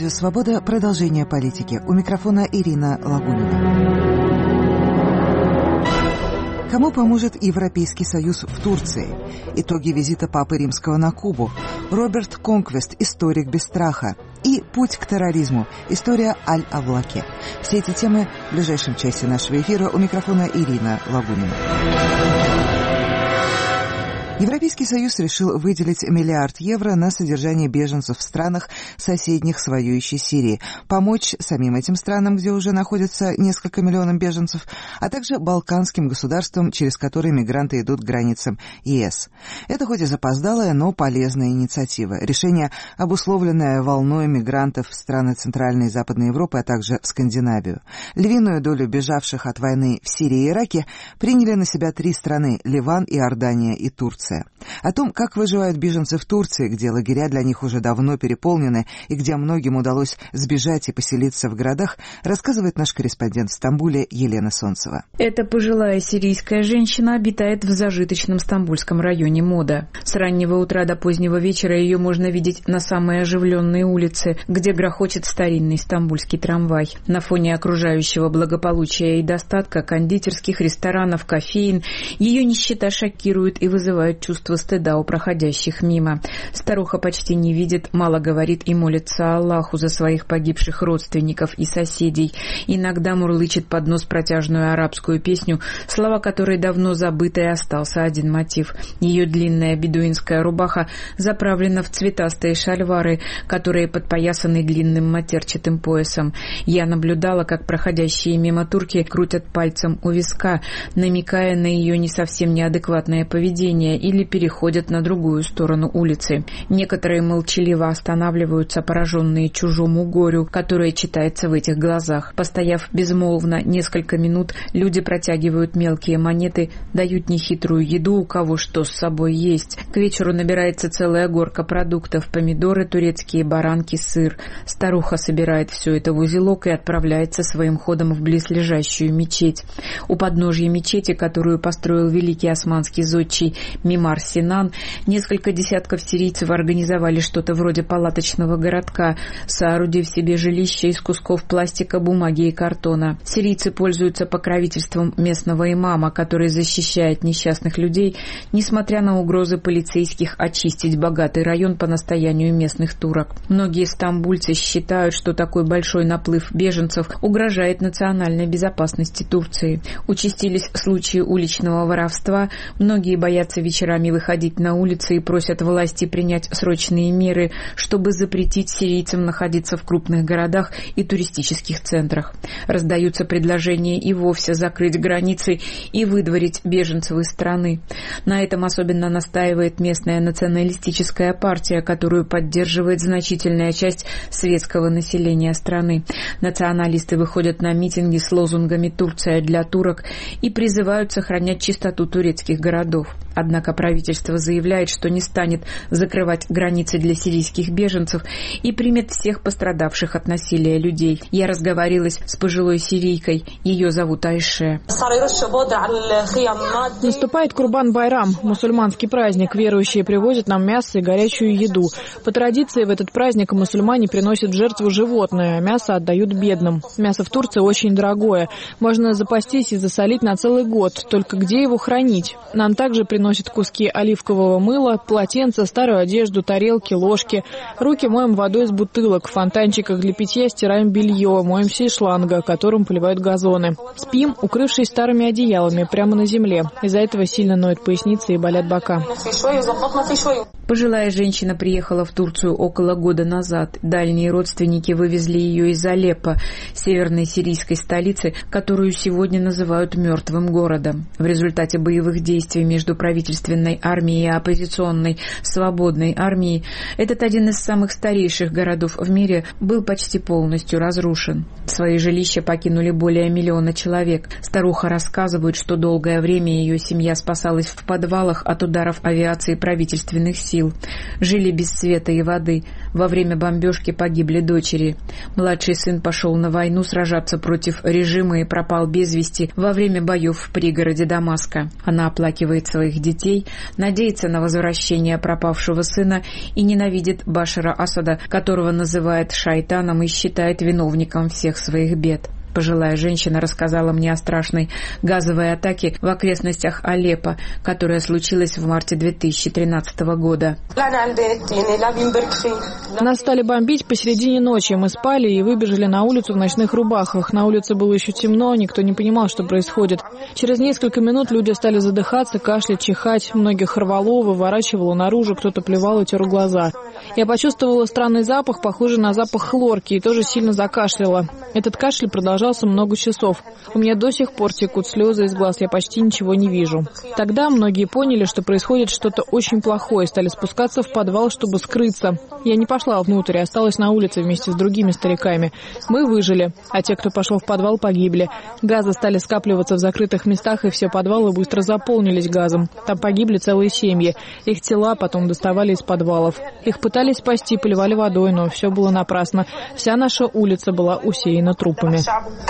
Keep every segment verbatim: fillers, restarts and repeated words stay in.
Радио «Свобода». Продолжение политики. У микрофона Ирина Лагунина. Кому поможет Европейский Союз в Турции? Итоги визита Папы Римского на Кубу. Роберт Конквест, историк без страха. И путь к терроризму. История Аль-Авлаки. Все эти темы в ближайшем часе нашего эфира. У микрофона Ирина Лагунина. Европейский Союз решил выделить миллиард евро на содержание беженцев в странах, соседних с воюющей Сирией, помочь самим этим странам, где уже находится несколько миллионов беженцев, а также балканским государствам, через которые мигранты идут к границам ЕС. Это хоть и запоздалая, но полезная инициатива. Решение, обусловленное волной мигрантов в страны Центральной и Западной Европы, а также в Скандинавию. Львиную долю бежавших от войны в Сирии и Ираке приняли на себя три страны – Ливан, Иордания и Турция. О том, как выживают беженцы в Турции, где лагеря для них уже давно переполнены и где многим удалось сбежать и поселиться в городах, рассказывает наш корреспондент в Стамбуле Елена Солнцева. Эта пожилая сирийская женщина обитает в зажиточном стамбульском районе Мода. С раннего утра до позднего вечера ее можно видеть на самой оживленной улице, где грохочет старинный стамбульский трамвай. На фоне окружающего благополучия и достатка кондитерских, ресторанов, кофеин ее нищета шокирует и вызывает чувство стыда у проходящих мимо. Старуха почти не видит, мало говорит и молится Аллаху за своих погибших родственников и соседей. Иногда мурлычет под нос протяжную арабскую песню, слова которой давно забыты, и остался один мотив. Ее длинная бедуинская рубаха заправлена в цветастые шальвары, которые подпоясаны длинным матерчатым поясом. Я наблюдала, как проходящие мимо турки крутят пальцем у виска, намекая на ее не совсем неадекватное поведение, или переходят на другую сторону улицы. Некоторые молчаливо останавливаются, пораженные чужому горю, которое читается в этих глазах. Постояв безмолвно несколько минут, люди протягивают мелкие монеты, дают нехитрую еду, у кого что с собой есть. К вечеру набирается целая горка продуктов: помидоры, турецкие баранки, сыр. Старуха собирает все это в узелок и отправляется своим ходом в близлежащую мечеть. У подножья мечети, которую построил великий османский зодчий Мимар Синан, несколько десятков сирийцев организовали что-то вроде палаточного городка, соорудив себе жилище из кусков пластика, бумаги и картона. Сирийцы пользуются покровительством местного имама, который защищает несчастных людей, несмотря на угрозы полицейских очистить богатый район по настоянию местных турок. Многие стамбульцы считают, что такой большой наплыв беженцев угрожает национальной безопасности Турции. Участились случаи уличного воровства, многие боятся вечерами выходить на улицы и просят власти принять срочные меры, чтобы запретить сирийцам находиться в крупных городах и туристических центрах. Раздаются предложения и вовсе закрыть границы и выдворить беженцев из страны. На этом особенно настаивает местная националистическая партия, которую поддерживает значительная часть светского населения страны. Националисты выходят на митинги с лозунгами «Турция для турок» и призывают сохранять чистоту турецких городов. Однако правительство заявляет, что не станет закрывать границы для сирийских беженцев и примет всех пострадавших от насилия людей. Я разговорилась с пожилой сирийкой. Ее зовут Айше. Наступает Курбан-Байрам, мусульманский праздник. Верующие привозят нам мясо и горячую еду. По традиции в этот праздник мусульмане приносят в жертву животное, а мясо отдают бедным. Мясо в Турции очень дорогое. Можно запастись и засолить на целый год. Только где его хранить? Нам также приносят куски оливкового мыла, полотенца, старую одежду, тарелки, ложки. Руки моем водой из бутылок. В фонтанчиках для питья стираем белье, моемся из шланга, которым поливают газоны. Спим, укрывшись старыми одеялами, прямо на земле. Из-за этого сильно ноют поясницы и болят бока. Пожилая женщина приехала в Турцию около года назад. Дальние родственники вывезли ее из Алеппо, северной сирийской столицы, которую сегодня называют мертвым городом. В результате боевых действий между правительственной армией и оппозиционной свободной армией этот один из самых старейших городов в мире был почти полностью разрушен. Свои жилища покинули более миллиона человек. Старуха рассказывает, что долгое время ее семья спасалась в подвалах от ударов авиации правительственных сил. сил. Жили без света и воды. Во время бомбежки погибли дочери. Младший сын пошел на войну сражаться против режима и пропал без вести во время боев в пригороде Дамаска. Она оплакивает своих детей, надеется на возвращение пропавшего сына и ненавидит Башара Асада, которого называет шайтаном и считает виновником всех своих бед. Пожилая женщина рассказала мне о страшной газовой атаке в окрестностях Алеппо, которая случилась в марте две тысячи тринадцатого года. Нас стали бомбить посередине ночи. Мы спали и выбежали на улицу в ночных рубахах. На улице было еще темно, никто не понимал, что происходит. Через несколько минут люди стали задыхаться, кашлять, чихать. Многих рвало, выворачивало наружу, кто-то плевал и тер глаза. Я почувствовала странный запах, похожий на запах хлорки, и тоже сильно закашляла. Этот кашель продолжался много часов. У меня до сих пор текут слезы из глаз, я почти ничего не вижу. Тогда многие поняли, что происходит что-то очень плохое, стали спускаться в подвал, чтобы скрыться. Я не пошла внутрь, осталась на улице вместе с другими стариками. Мы выжили, а те, кто пошел в подвал, погибли. Газы стали скапливаться в закрытых местах, и все подвалы быстро заполнились газом. Там погибли целые семьи. Их тела потом доставали из подвалов. Их пытались спасти, поливали водой, но все было напрасно. Вся наша улица была усеяна трупами.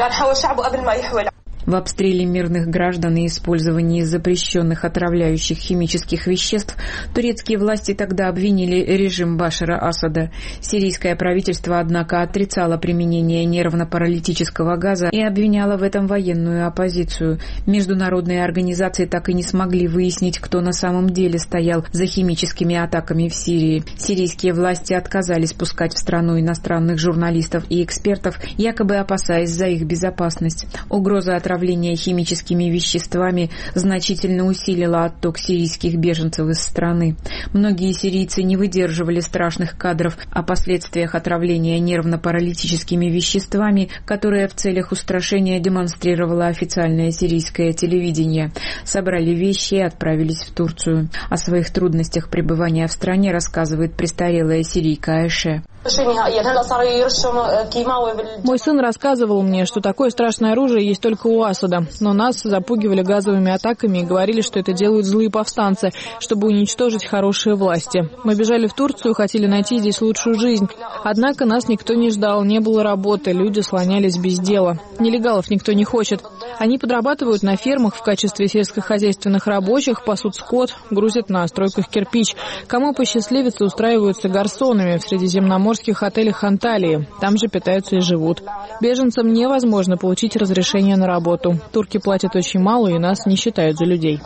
В обстреле мирных граждан и использовании запрещенных отравляющих химических веществ турецкие власти тогда обвинили режим Башара Асада. Сирийское правительство, однако, отрицало применение нервно-паралитического газа и обвиняло в этом военную оппозицию. Международные организации так и не смогли выяснить, кто на самом деле стоял за химическими атаками в Сирии. Сирийские власти отказались пускать в страну иностранных журналистов и экспертов, якобы опасаясь за их безопасность. Угроза отравления химическими веществами значительно усилила отток сирийских беженцев из страны. Многие сирийцы не выдерживали страшных кадров о последствиях отравления нервно-паралитическими веществами, которые в целях устрашения демонстрировало официальное сирийское телевидение. Собрали вещи и отправились в Турцию. О своих трудностях пребывания в стране рассказывает престарелая сирийка Айше. Мой сын рассказывал мне, что такое страшное оружие есть только у Асада, но нас запугивали газовыми атаками и говорили, что это делают злые повстанцы, чтобы уничтожить хорошие власти. Мы бежали в Турцию, хотели найти здесь лучшую жизнь. Однако нас никто не ждал, не было работы, люди слонялись без дела. Нелегалов никто не хочет. Они подрабатывают на фермах в качестве сельскохозяйственных рабочих, пасут скот, грузят на стройках кирпич. Кому посчастливится, устраиваются гарсонами в средиземноморских отелях Анталии. Там же питаются и живут. Беженцам невозможно получить разрешение на работу. Турки платят очень мало и нас не считают за людей.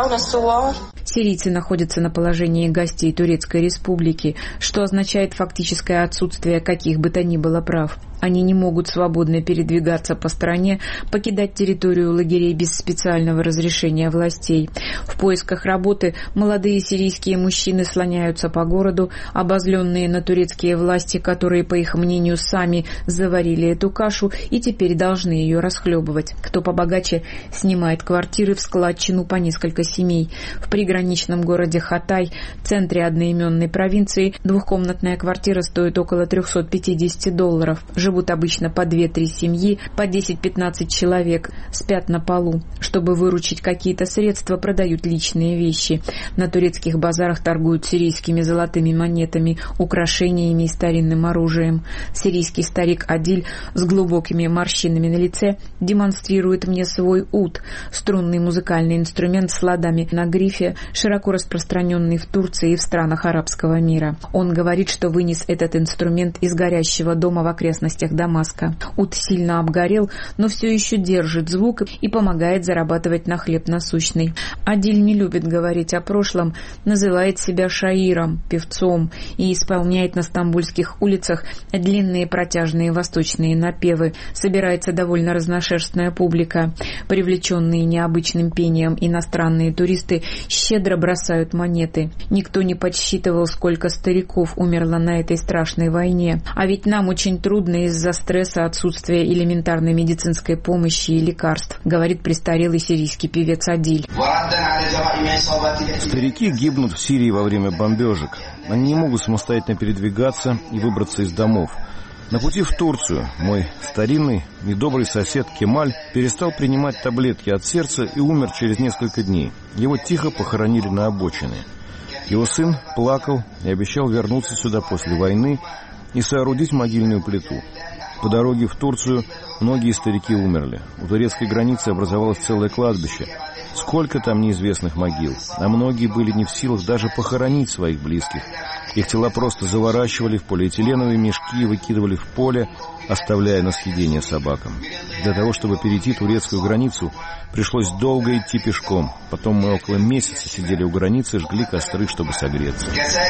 Сирийцы находятся на положении гостей Турецкой Республики, что означает фактическое отсутствие каких бы то ни было прав. Они не могут свободно передвигаться по стране, покидать территорию лагерей без специального разрешения властей. В поисках работы молодые сирийские мужчины слоняются по городу, обозленные на турецкие власти, которые, по их мнению, сами заварили эту кашу и теперь должны ее расхлебывать. Кто побогаче, снимает квартиры в складчину по несколько семей. В приграничном городе Хатай, в центре одноименной провинции, двухкомнатная квартира стоит около триста пятьдесят долларов. Живут обычно по две-три семьи, по десять-пятнадцать человек, спят на полу. Чтобы выручить какие-то средства, продают личные вещи. На турецких базарах торгуют сирийскими золотыми монетами, украшениями и старинным оружием. Сирийский старик Адиль с глубокими морщинами на лице демонстрирует мне свой ут, струнный музыкальный инструмент с ладами на грифе, широко распространенный в Турции и в странах арабского мира. Он говорит, что вынес этот инструмент из горящего дома в окрестностях Дамаска. Ут сильно обгорел, но все еще держит звук и помогает зарабатывать на хлеб насущный. Адиль не любит говорить о прошлом, называет себя шаиром, певцом, и исполняет на стамбульских улицах длинные протяжные восточные напевы. Собирается довольно разношерстная публика. Привлеченные необычным пением иностранные туристы щедро бросают монеты. Никто не подсчитывал, сколько стариков умерло на этой страшной войне. А ведь нам очень трудно из-за стресса, отсутствия элементарной медицинской помощи и лекарств, говорит престарелый сирийский певец Адиль. Старики гибнут в Сирии во время бомбежек. Они не могут самостоятельно передвигаться и выбраться из домов. На пути в Турцию мой старинный, недобрый сосед Кемаль перестал принимать таблетки от сердца и умер через несколько дней. Его тихо похоронили на обочине. Его сын плакал и обещал вернуться сюда после войны и соорудить могильную плиту. По дороге в Турцию многие старики умерли. У турецкой границы образовалось целое кладбище. Сколько там неизвестных могил, а многие были не в силах даже похоронить своих близких. Их тела просто заворачивали в полиэтиленовые мешки и выкидывали в поле, оставляя на съедение собакам. Для того, чтобы перейти турецкую границу, пришлось долго идти пешком. Потом мы около месяца сидели у границы и жгли костры, чтобы согреться.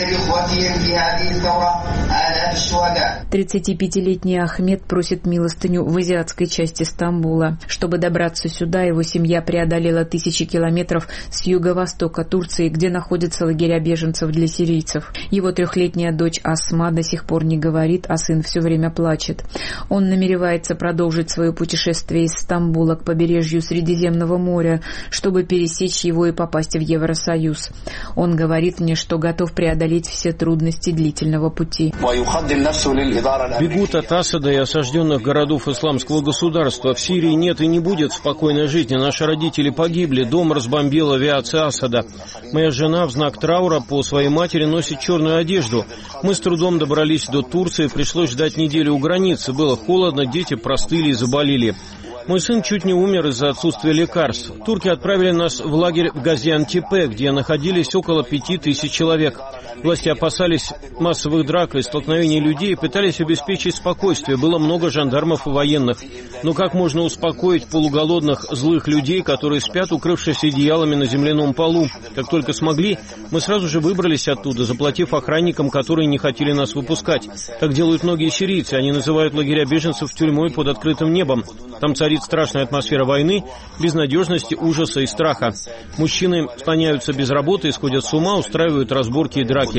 тридцатипятилетний Ахмед просит милостыню в азиатской части Стамбула. Чтобы добраться сюда, его семья преодолела тысячи километров с юго-востока Турции, где находятся лагеря беженцев для сирийцев. Его трехлетняя дочь Асма до сих пор не говорит, а сын все время плачет. Он намеревается продолжить свое путешествие из Стамбула к побережью Средиземного моря, чтобы пересечь его и попасть в Евросоюз. Он говорит мне, что готов преодолеть все трудности длительного пути. Бегут от Асада и осажденных городов исламского государства. В Сирии нет и не будет спокойной жизни. Наши родители погибли, дом разбомбила авиация Асада. Моя жена в знак траура по своей матери носит черную одежду. Мы с трудом добрались до Турции, пришлось ждать неделю у границы. Было холодно, дети простыли и заболели. Мой сын чуть не умер из-за отсутствия лекарств. Турки отправили нас в лагерь в Газиантепе, где находились около пяти тысяч человек. Власти опасались массовых драк и столкновений людей и пытались обеспечить спокойствие. Было много жандармов и военных. Но как можно успокоить полуголодных злых людей, которые спят, укрывшись одеялами на земляном полу? Как только смогли, мы сразу же выбрались оттуда, заплатив охранникам, которые не хотели нас выпускать. Так делают многие сирийцы. Они называют лагеря беженцев тюрьмой под открытым небом. Там царит страшная атмосфера войны, безнадежности, ужаса и страха. Мужчины склоняются без работы, исходят с ума, устраивают разборки и драки.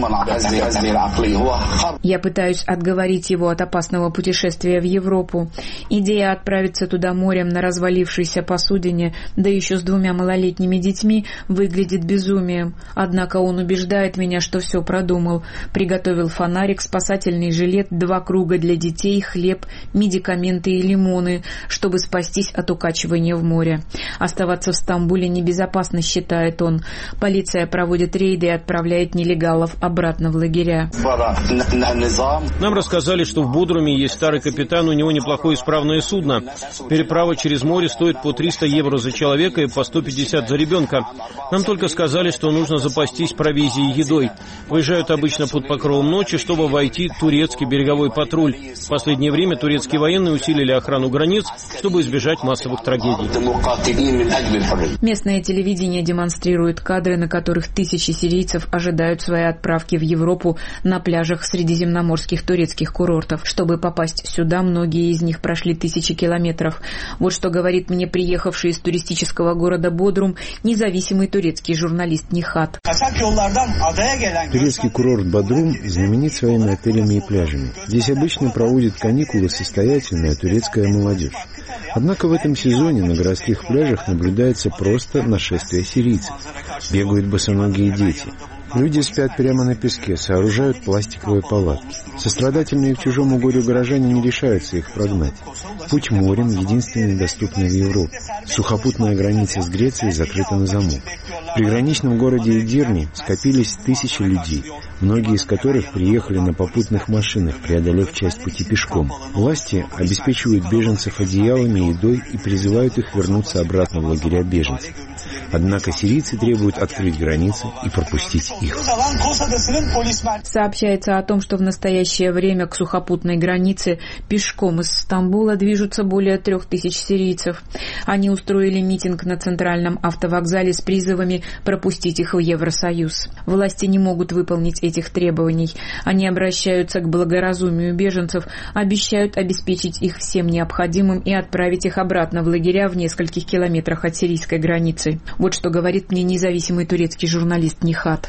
Я пытаюсь отговорить его от опасного путешествия в Европу. Идея отправиться туда морем на развалившейся посудине, да еще с двумя малолетними детьми, выглядит безумием. Однако он убеждает меня, что все продумал. Приготовил фонарик, спасательный жилет, два круга для детей, хлеб, медикаменты и лимоны, чтобы спастись от укачивания в море. Оставаться в Стамбуле небезопасно, считает он. Полиция проводит рейды и отправляет нелегалов обратно в лагеря. Нам рассказали, что в Бодруме есть старый капитан, у него неплохое исправное судно. Переправа через море стоит по триста евро за человека и по сто пятьдесят за ребенка. Нам только сказали, что нужно запастись провизией и едой. Выезжают обычно под покровом ночи, чтобы войти турецкий береговой патруль. В последнее время турецкие военные усилили охрану границ, чтобы избежать массовых трагедий. Местное телевидение демонстрирует кадры, на которых тысячи сирийцев ожидают своей отправки в Европу на пляжах средиземноморских турецких курортов. Чтобы попасть сюда, многие из них прошли тысячи километров. Вот что говорит мне приехавший из туристического города Бодрум независимый турецкий журналист Нихат. Турецкий курорт Бодрум знаменит своими отелями и пляжами. Здесь обычно проводят каникулы состоятельная турецкая молодежь. Однако в этом сезоне на городских пляжах наблюдается просто нашествие сирийцев. Бегают босоногие дети. Люди спят прямо на песке, сооружают пластиковые палатки. Сострадательные к чужому горю горожане не решаются их прогнать. Путь морем единственный доступный в Европе. Сухопутная граница с Грецией закрыта на замок. В приграничном городе Эдирне скопились тысячи людей, многие из которых приехали на попутных машинах, преодолев часть пути пешком. Власти обеспечивают беженцев одеялами, едой и призывают их вернуться обратно в лагеря беженцев. Однако сирийцы требуют открыть границы и пропустить их. Сообщается о том, что в настоящее время к сухопутной границе пешком из Стамбула движутся более трех тысяч сирийцев. Они устроили митинг на центральном автовокзале с призывами пропустить их в Евросоюз. Власти не могут выполнить этих требований. Они обращаются к благоразумию беженцев, обещают обеспечить их всем необходимым и отправить их обратно в лагеря в нескольких километрах от сирийской границы. Вот что говорит мне независимый турецкий журналист Нихат.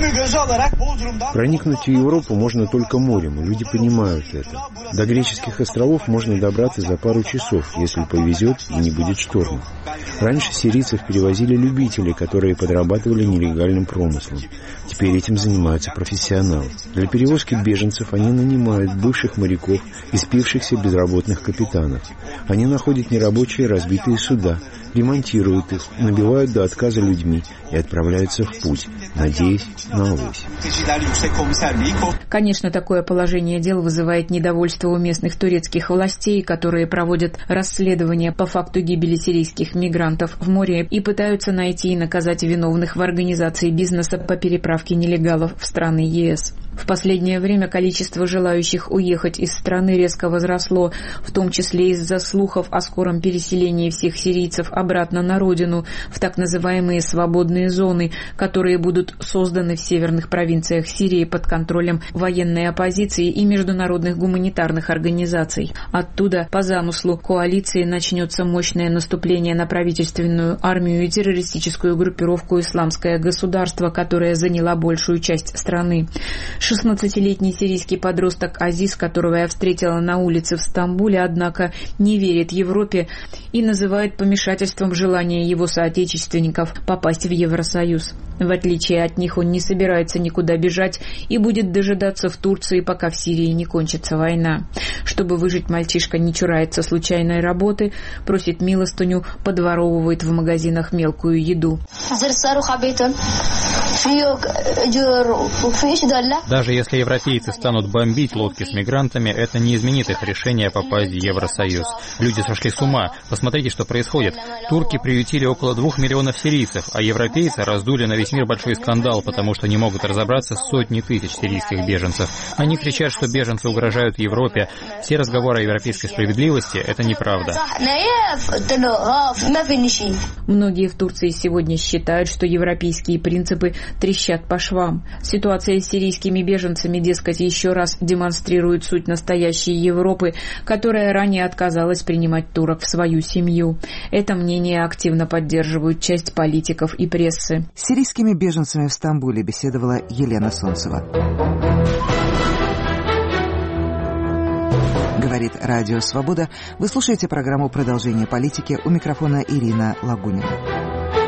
Проникнуть в Европу можно только морем, и люди понимают это. До греческих островов можно добраться за пару часов, если повезет и не будет шторма. Раньше сирийцев перевозили любители, которые подрабатывали нелегальным промыслом. Теперь этим занимаются профессионалы. Для перевозки беженцев они нанимают бывших моряков и спившихся безработных капитанов. Они находят нерабочие разбитые суда, демонтируют их, набивают до отказа людьми и отправляются в путь, надеясь на авось. Конечно, такое положение дел вызывает недовольство у местных турецких властей, которые проводят расследование по факту гибели сирийских мигрантов в море и пытаются найти и наказать виновных в организации бизнеса по переправке нелегалов в страны ЕС. В последнее время количество желающих уехать из страны резко возросло, в том числе из-за слухов о скором переселении всех сирийцев обратно на родину, в так называемые свободные зоны, которые будут созданы в северных провинциях Сирии под контролем военной оппозиции и международных гуманитарных организаций. Оттуда, по замыслу коалиции, начнется мощное наступление на правительственную армию и террористическую группировку «Исламское государство», которая заняла большую часть страны. шестнадцатилетний сирийский подросток Азиз, которого я встретила на улице в Стамбуле, однако не верит Европе и называет помешательством желание его соотечественников попасть в Евросоюз. В отличие от них, он не собирается никуда бежать и будет дожидаться в Турции, пока в Сирии не кончится война. Чтобы выжить, мальчишка не чурается случайной работы, просит милостыню, подворовывает в магазинах мелкую еду. Даже если европейцы станут бомбить лодки с мигрантами, это не изменит их решение попасть в Евросоюз. Люди сошли с ума. Посмотрите, что происходит. Турки приютили около двух миллионов сирийцев, а европейцы раздули на весь мир большой скандал, потому что не могут разобраться с сотней тысяч сирийских беженцев. Они кричат, что беженцы угрожают Европе. Все разговоры о европейской справедливости – это неправда. Многие в Турции сегодня считают, что европейские принципы трещат по швам. Ситуация с сирийскими беженцами, дескать, еще раз демонстрирует суть настоящей Европы, которая ранее отказалась принимать турок в свою семью. Это мнение активно поддерживают часть политиков и прессы. С сирийскими беженцами в Стамбуле беседовала Елена Солнцева. Говорит Радио Свобода. Вы слушаете программу «Продолжение политики». У микрофона Ирина Лагунина.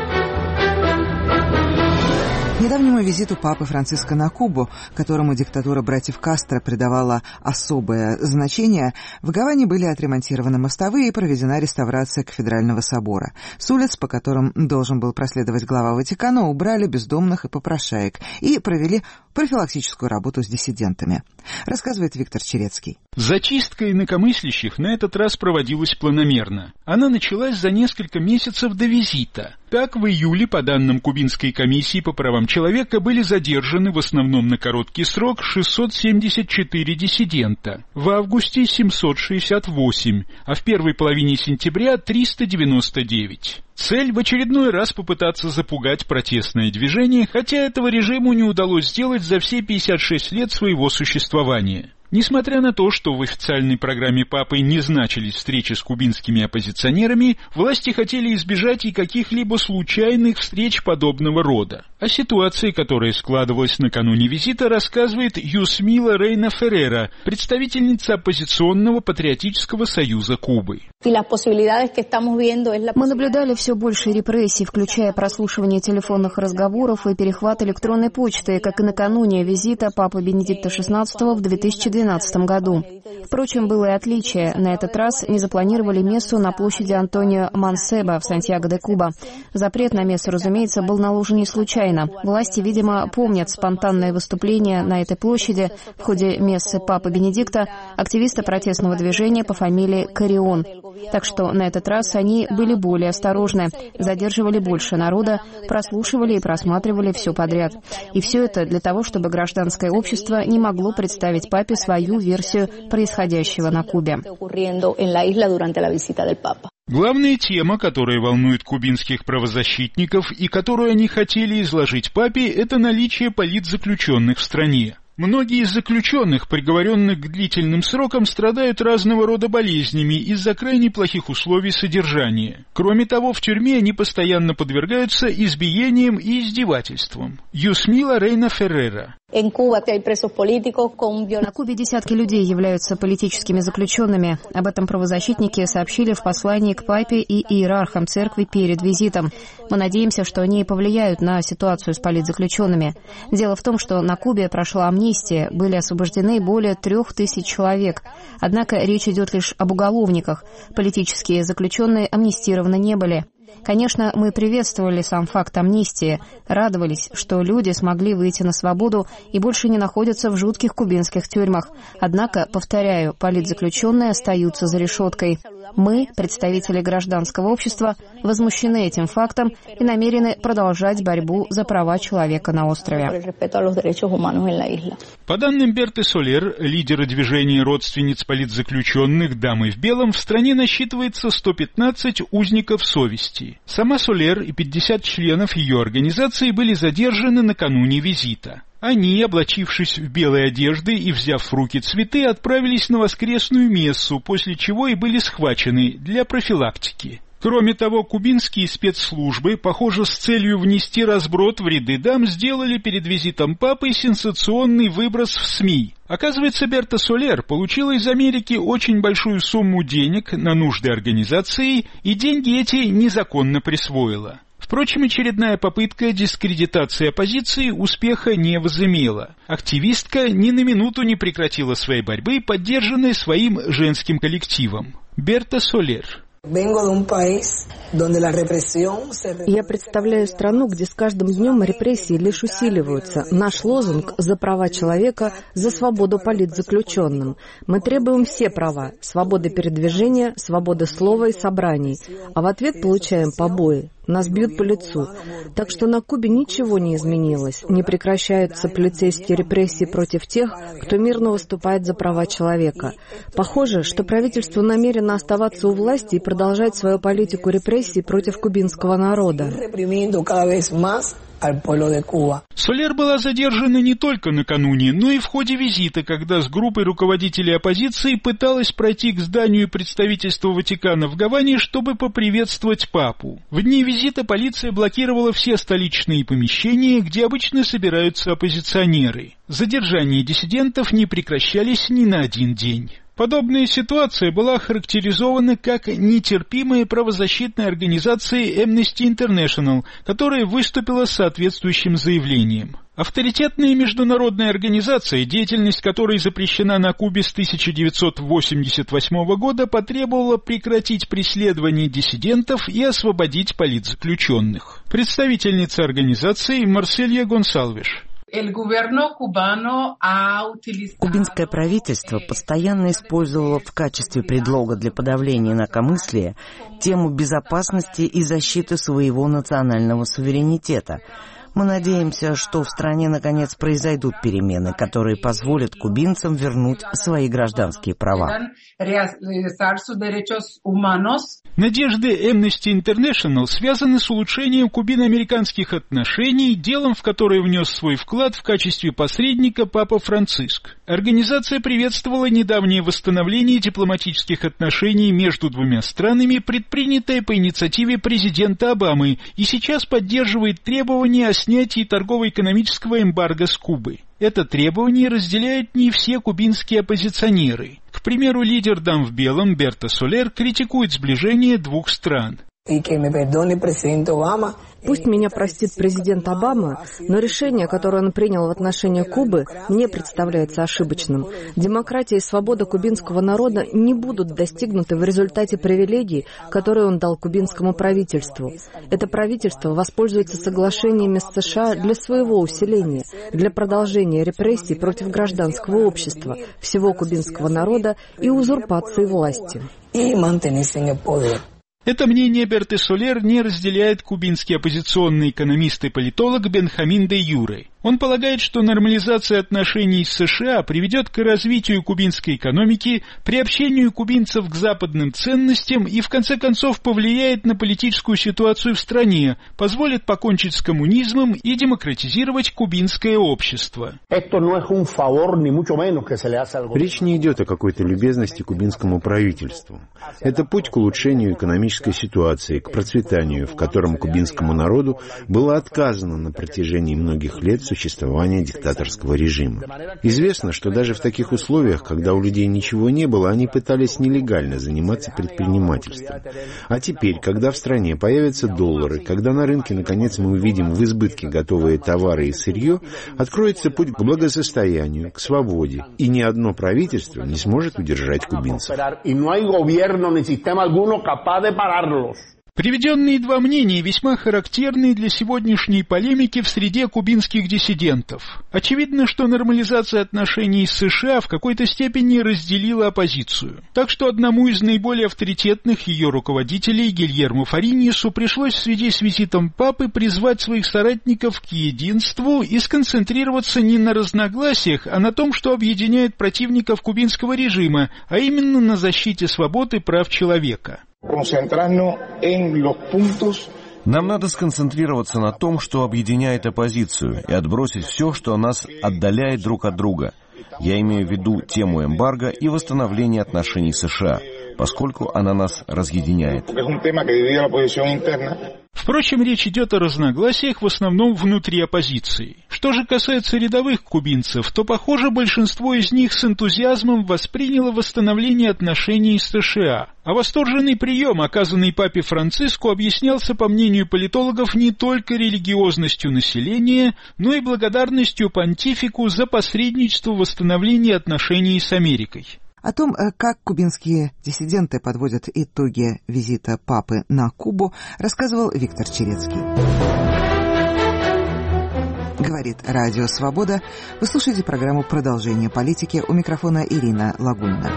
К недавнему визиту папы Франциска на Кубу, которому диктатура братьев Кастро придавала особое значение, в Гаване были отремонтированы мостовые и проведена реставрация кафедрального собора. С улиц, по которым должен был проследовать глава Ватикана, убрали бездомных и попрошаек и провели профилактическую работу с диссидентами. Рассказывает Виктор Черецкий. Зачистка инакомыслящих на этот раз проводилась планомерно. Она началась за несколько месяцев до визита. Так, в июле, по данным Кубинской комиссии по правам человека, были задержаны в основном на короткий срок шестьсот семьдесят четыре диссидента, в августе семьсот шестьдесят восемь, а в первой половине сентября триста девяносто девять. Цель в очередной раз попытаться запугать протестное движение, хотя этого режиму не удалось сделать за все пятьдесят шесть лет своего существования. Несмотря на то, что в официальной программе папы не значились встречи с кубинскими оппозиционерами, власти хотели избежать и каких-либо случайных встреч подобного рода. О ситуации, которая складывалась накануне визита, рассказывает Юсмила Рейна Феррера, представительница оппозиционного патриотического союза Кубы. Мы наблюдали все больше репрессий, включая прослушивание телефонных разговоров и перехват электронной почты, как и накануне визита папы Бенедикта шестнадцатого в две тысячи двенадцатом году. Впрочем, было и отличие. На этот раз не запланировали мессу на площади Антонио Мансеба в Сантьяго-де-Куба. Запрет на мессу, разумеется, был наложен не случайно. Власти, видимо, помнят спонтанное выступление на этой площади в ходе мессы папы Бенедикта активиста протестного движения по фамилии Карион. Так что на этот раз они были более осторожны, задерживали больше народа, прослушивали и просматривали все подряд. И все это для того, чтобы гражданское общество не могло представить папе свою версию происходящего на Кубе. Главная тема, которая волнует кубинских правозащитников и которую они хотели изложить папе, это наличие политзаключенных в стране. Многие из заключенных, приговоренных к длительным срокам, страдают разного рода болезнями из-за крайне плохих условий содержания. Кроме того, в тюрьме они постоянно подвергаются избиениям и издевательствам. Юсмила Рейна Феррера. На Кубе десятки людей являются политическими заключенными. Об этом правозащитники сообщили в послании к папе и иерархам церкви перед визитом. Мы надеемся, что они повлияют на ситуацию с политзаключенными. Дело в том, что на Кубе прошла амнистия, были освобождены более трех тысяч человек. Однако речь идет лишь об уголовниках. Политические заключенные амнистированы не были. Конечно, мы приветствовали сам факт амнистии, радовались, что люди смогли выйти на свободу и больше не находятся в жутких кубинских тюрьмах. Однако, повторяю, политзаключенные остаются за решеткой. Мы, представители гражданского общества, возмущены этим фактом и намерены продолжать борьбу за права человека на острове. По данным Берты Солер, лидера движения родственниц политзаключенных «Дамы в белом», в стране насчитывается сто пятнадцать узников совести. Сама Солер и пятьдесят членов ее организации были задержаны накануне визита. Они, облачившись в белые одежды и взяв в руки цветы, отправились на воскресную мессу, после чего и были схвачены для профилактики. Кроме того, кубинские спецслужбы, похоже, с целью внести разброд в ряды дам, сделали перед визитом папы сенсационный выброс в СМИ. Оказывается, Берта Солер получила из Америки очень большую сумму денег на нужды организации, и деньги эти незаконно присвоила. Впрочем, очередная попытка дискредитации оппозиции успеха не возымела. Активистка ни на минуту не прекратила своей борьбы, поддержанной своим женским коллективом. Берта Солер. Я представляю страну, где с каждым днем репрессии лишь усиливаются. Наш лозунг «За права человека, за свободу политзаключенным». Мы требуем все права, свободы передвижения, свободы слова и собраний, а в ответ получаем побои. Нас бьют по лицу. Так что на Кубе ничего не изменилось. Не прекращаются полицейские репрессии против тех, кто мирно выступает за права человека. Похоже, что правительство намерено оставаться у власти и продолжать свою политику репрессий против кубинского народа. Солер была задержана не только накануне, но и в ходе визита, когда с группой руководителей оппозиции пыталась пройти к зданию представительства Ватикана в Гаване, чтобы поприветствовать папу. В дни визита полиция блокировала все столичные помещения, где обычно собираются оппозиционеры. Задержания диссидентов не прекращались ни на один день. Подобная ситуация была охарактеризована как нетерпимая правозащитной организацией Amnesty International, которая выступила с соответствующим заявлением. Авторитетная международная организация, деятельность которой запрещена на Кубе с тысяча девятьсот восемьдесят восьмого года, потребовала прекратить преследование диссидентов и освободить политзаключенных. Представительница организации Марселья Гонсалвеш. Кубинское правительство постоянно использовало в качестве предлога для подавления инакомыслия тему безопасности и защиты своего национального суверенитета. Мы надеемся, что в стране наконец произойдут перемены, которые позволят кубинцам вернуть свои гражданские права. Надежды Amnesty International связаны с улучшением кубино-американских отношений, делом в которое внес свой вклад в качестве посредника Папа Франциск. Организация приветствовала недавнее восстановление дипломатических отношений между двумя странами, предпринятое по инициативе президента Обамы, и сейчас поддерживает требования о снятии торгово-экономического эмбарго с Кубы. Это требование разделяют не все кубинские оппозиционеры. К примеру, лидер «Дам в белом» Берта Солер критикует сближение двух стран. Пусть меня простит президент Обама, но решение, которое он принял в отношении Кубы, мне представляется ошибочным. Демократия и свобода кубинского народа не будут достигнуты в результате привилегий, которые он дал кубинскому правительству. Это правительство воспользуется соглашениями с США для своего усиления, для продолжения репрессий против гражданского общества, всего кубинского народа и узурпации власти. Это мнение Берты Солер не разделяет кубинский оппозиционный экономист и политолог Бенхамин де Юре. Он полагает, что нормализация отношений с США приведет к развитию кубинской экономики, приобщению кубинцев к западным ценностям и, в конце концов, повлияет на политическую ситуацию в стране, позволит покончить с коммунизмом и демократизировать кубинское общество. Речь не идет о какой-то любезности кубинскому правительству. Это путь к улучшению экономической ситуации, к процветанию, в котором кубинскому народу было отказано на протяжении многих лет существования диктаторского режима. Известно, что даже в таких условиях, когда у людей ничего не было, они пытались нелегально заниматься предпринимательством. А теперь, когда в стране появятся доллары, когда на рынке, наконец, мы увидим в избытке готовые товары и сырье, откроется путь к благосостоянию, к свободе, и ни одно правительство не сможет удержать кубинцев. Приведенные два мнения весьма характерны для сегодняшней полемики в среде кубинских диссидентов. Очевидно, что нормализация отношений с США в какой-то степени разделила оппозицию. Так что одному из наиболее авторитетных ее руководителей, Гильермо Фариньесу, пришлось в связи с визитом папы призвать своих соратников к единству и сконцентрироваться не на разногласиях, а на том, что объединяет противников кубинского режима, а именно на защите свобод и прав человека. Нам надо сконцентрироваться на том, что объединяет оппозицию, и отбросить все, что нас отдаляет друг от друга. Я имею в виду тему эмбарго и восстановление отношений с США, поскольку она нас разъединяет. Впрочем, речь идет о разногласиях в основном внутри оппозиции. Что же касается рядовых кубинцев, то, похоже, большинство из них с энтузиазмом восприняло восстановление отношений с США. А восторженный прием, оказанный папе Франциску, объяснялся, по мнению политологов, не только религиозностью населения, но и благодарностью понтифику за посредничество в восстановлении отношений с Америкой. О том, как кубинские диссиденты подводят итоги визита папы на Кубу, рассказывал Виктор Черецкий. Говорит Радио Свобода. Вы слушаете программу «Продолжение политики». У микрофона Ирина Лагунина.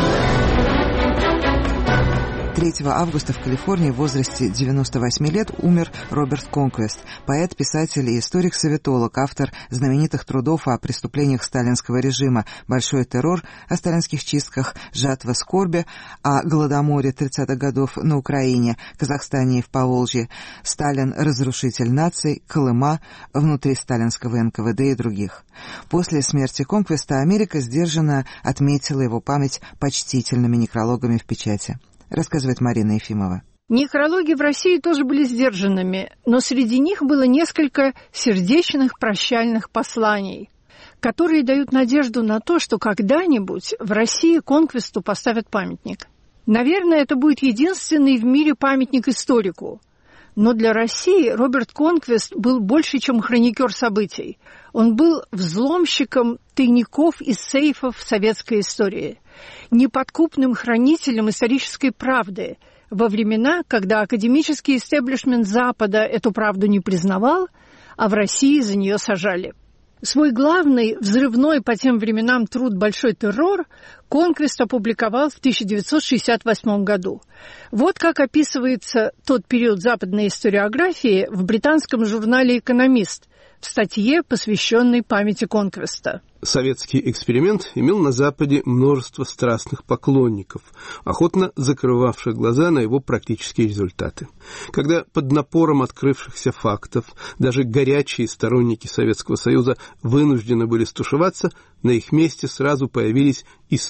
третьего августа в Калифорнии в возрасте девяноста восьми лет умер Роберт Конквест, поэт, писатель и историк-советолог, автор знаменитых трудов о преступлениях сталинского режима «Большой террор», о сталинских чистках, «Жатва скорби», о голодоморе тридцатых годов на Украине, Казахстане и в Поволжье, «Сталин. Разрушитель наций», «Колыма», «Внутри сталинского эн ка вэ дэ» и других. После смерти Конквеста Америка сдержанно отметила его память почтительными некрологами в печати. Рассказывает Марина Ефимова. Некрологи в России тоже были сдержанными, но среди них было несколько сердечных прощальных посланий, которые дают надежду на то, что когда-нибудь в России Конквесту поставят памятник. Наверное, это будет единственный в мире памятник историку. Но для России Роберт Конквест был больше, чем хроникер событий. Он был взломщиком тайников и сейфов советской истории, неподкупным хранителем исторической правды во времена, когда академический истеблишмент Запада эту правду не признавал, а в России за нее сажали. Свой главный, взрывной по тем временам труд «Большой террор» Конквест опубликовал в тысяча девятьсот шестьдесят восьмом году. Вот как описывается тот период западной историографии в британском журнале «Экономист» в статье, посвященной памяти Конквеста. Советский эксперимент имел на Западе множество страстных поклонников, охотно закрывавших глаза на его практические результаты. Когда под напором открывшихся фактов даже горячие сторонники Советского Союза вынуждены были стушеваться, на их месте сразу появились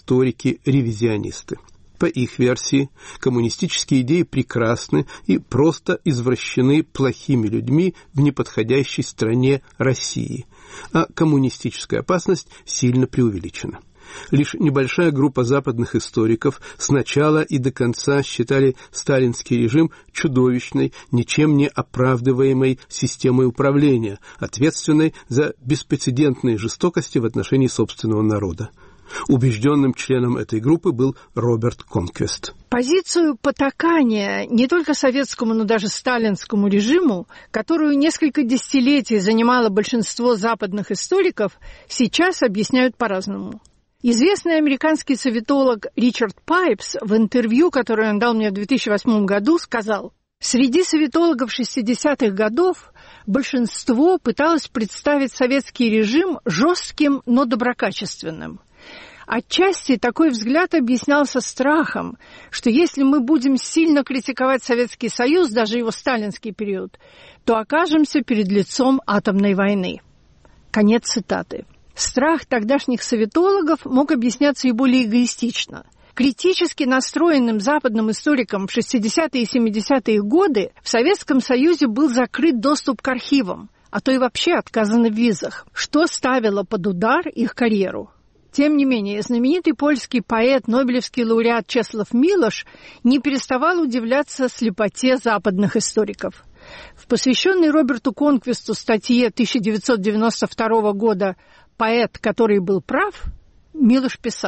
историки-ревизионисты. По их версии, коммунистические идеи прекрасны и просто извращены плохими людьми в неподходящей стране России, а коммунистическая опасность сильно преувеличена. Лишь небольшая группа западных историков сначала и до конца считали сталинский режим чудовищной, ничем не оправдываемой системой управления, ответственной за беспрецедентные жестокости в отношении собственного народа. Убежденным членом этой группы был Роберт Конквест. Позицию потакания не только советскому, но даже сталинскому режиму, которую несколько десятилетий занимало большинство западных историков, сейчас объясняют по-разному. Известный американский советолог Ричард Пайпс в интервью, которое он дал мне в две тысячи восьмом году, сказал: «Среди советологов шестидесятых годов большинство пыталось представить советский режим жестким, но доброкачественным. Отчасти такой взгляд объяснялся страхом, что если мы будем сильно критиковать Советский Союз, даже его сталинский период, то окажемся перед лицом атомной войны». Конец цитаты. Страх тогдашних советологов мог объясняться и более эгоистично. Критически настроенным западным историкам в шестидесятые и семидесятые годы в Советском Союзе был закрыт доступ к архивам, а то и вообще отказано в визах, что ставило под удар их карьеру. Тем не менее, знаменитый польский поэт, нобелевский лауреат Чеслав Милош не переставал удивляться слепоте западных историков. В посвященной Роберту Конквесту статье тысяча девятьсот девяносто второго года «Поэт, который был прав», Милош писал: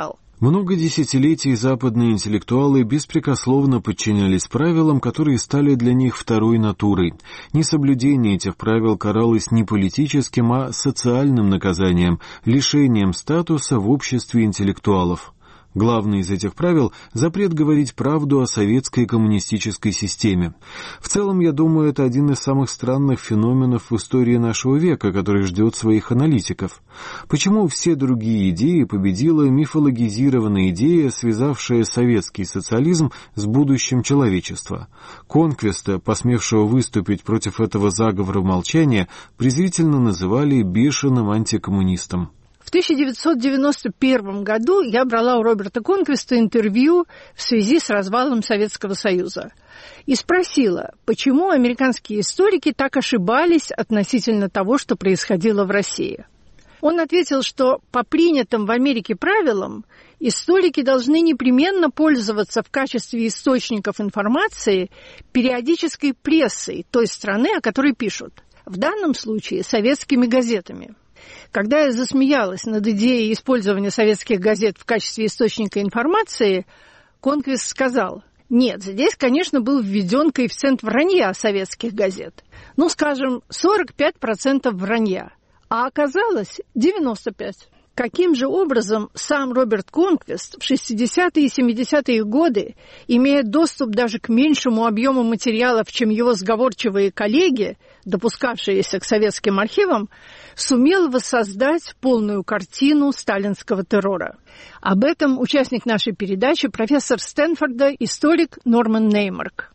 Много десятилетий западные интеллектуалы беспрекословно подчинялись правилам, которые стали для них второй натурой. Несоблюдение этих правил каралось не политическим, а социальным наказанием, лишением статуса в обществе интеллектуалов. Главное из этих правил — запрет говорить правду о советской коммунистической системе. В целом, я думаю, это один из самых странных феноменов в истории нашего века, который ждет своих аналитиков. Почему все другие идеи победила мифологизированная идея, связавшая советский социализм с будущим человечества? Конквеста, посмевшего выступить против этого заговора молчания, презрительно называли бешеным антикоммунистом. В тысяча девятьсот девяносто первом году я брала у Роберта Конквеста интервью в связи с развалом Советского Союза и спросила, почему американские историки так ошибались относительно того, что происходило в России. Он ответил, что по принятым в Америке правилам историки должны непременно пользоваться в качестве источников информации периодической прессой той страны, о которой пишут, в данном случае советскими газетами. Когда я засмеялась над идеей использования советских газет в качестве источника информации, Конквест сказал, нет, здесь, конечно, был введен коэффициент вранья советских газет. Ну, скажем, сорок пять процентов вранья, а оказалось девяносто пять процентов. Каким же образом сам Роберт Конквест в шестидесятые и семидесятые годы, имея доступ даже к меньшему объему материалов, чем его сговорчивые коллеги, допускавшиеся к советским архивам, сумел воссоздать полную картину сталинского террора? Об этом участник нашей передачи, профессор Стэнфорда, историк Норман Неймарк.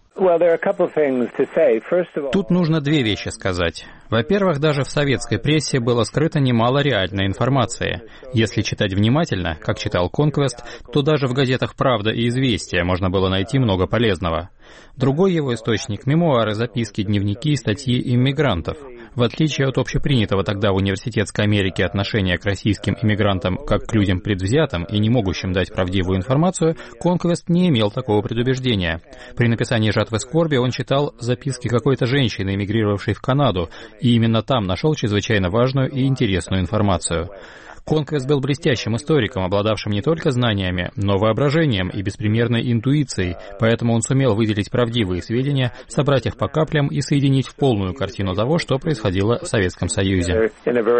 Тут нужно две вещи сказать. Во-первых, даже в советской прессе было скрыто немало реальной информации. Если читать внимательно, как читал Конквест, то даже в газетах «Правда» и «Известия» можно было найти много полезного. Другой его источник — мемуары, записки, дневники и статьи иммигрантов. В отличие от общепринятого тогда в университетской Америке отношения к российским иммигрантам как к людям предвзятым и не могущим дать правдивую информацию, Конквест не имел такого предубеждения. При написании «Жатвы скорби» он читал записки какой-то женщины, эмигрировавшей в Канаду, и именно там нашел чрезвычайно важную и интересную информацию. Конквест был блестящим историком, обладавшим не только знаниями, но воображением и беспримерной интуицией, поэтому он сумел выделить правдивые сведения, собрать их по каплям и соединить в полную картину того, что происходило в Советском Союзе.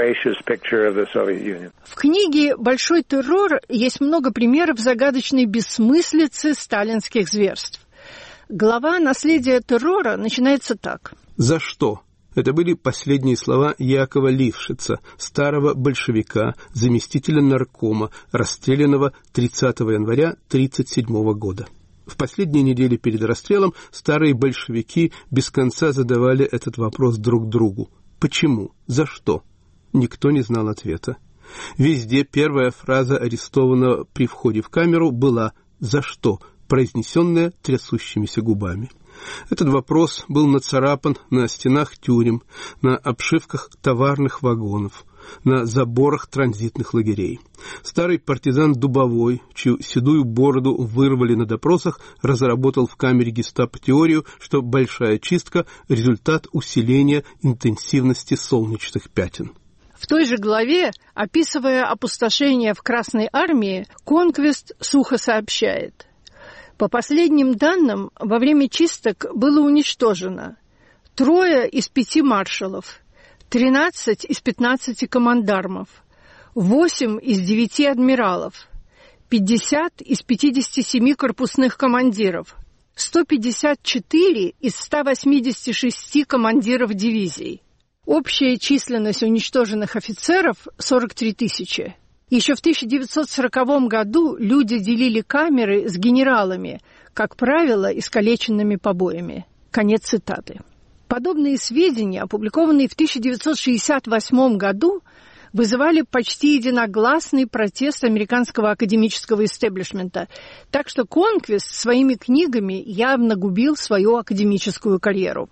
В книге «Большой террор» есть много примеров загадочной бессмыслицы сталинских зверств. Глава «Наследие террора» начинается так. За что? Это были последние слова Якова Лившица, старого большевика, заместителя наркома, расстрелянного тридцатого января тысяча девятьсот тридцать седьмого года. В последние недели перед расстрелом старые большевики без конца задавали этот вопрос друг другу. Почему? За что? Никто не знал ответа. Везде первая фраза арестованного при входе в камеру была «За что?», произнесенная трясущимися губами. Этот вопрос был нацарапан на стенах тюрем, на обшивках товарных вагонов, на заборах транзитных лагерей. Старый партизан Дубовой, чью седую бороду вырвали на допросах, разработал в камере гестапо теорию, что большая чистка – результат усиления интенсивности солнечных пятен. В той же главе, описывая опустошение в Красной армии, Конквест сухо сообщает: по последним данным, во время чисток было уничтожено трое из пяти маршалов, тринадцать из пятнадцати командармов, восемь из девяти адмиралов, пятьдесят из пятидесяти семи корпусных командиров, сто пятьдесят четыре из ста восьмидесяти шести командиров дивизий. Общая численность уничтоженных офицеров – сорок три тысячи. Еще в тысяча девятьсот сороковом году люди делили камеры с генералами, как правило, искалеченными побоями. Конец цитаты. Подобные сведения, опубликованные в тысяча девятьсот шестьдесят восьмом году, вызывали почти единогласный протест американского академического истеблишмента, так что Конквест своими книгами явно губил свою академическую карьеру.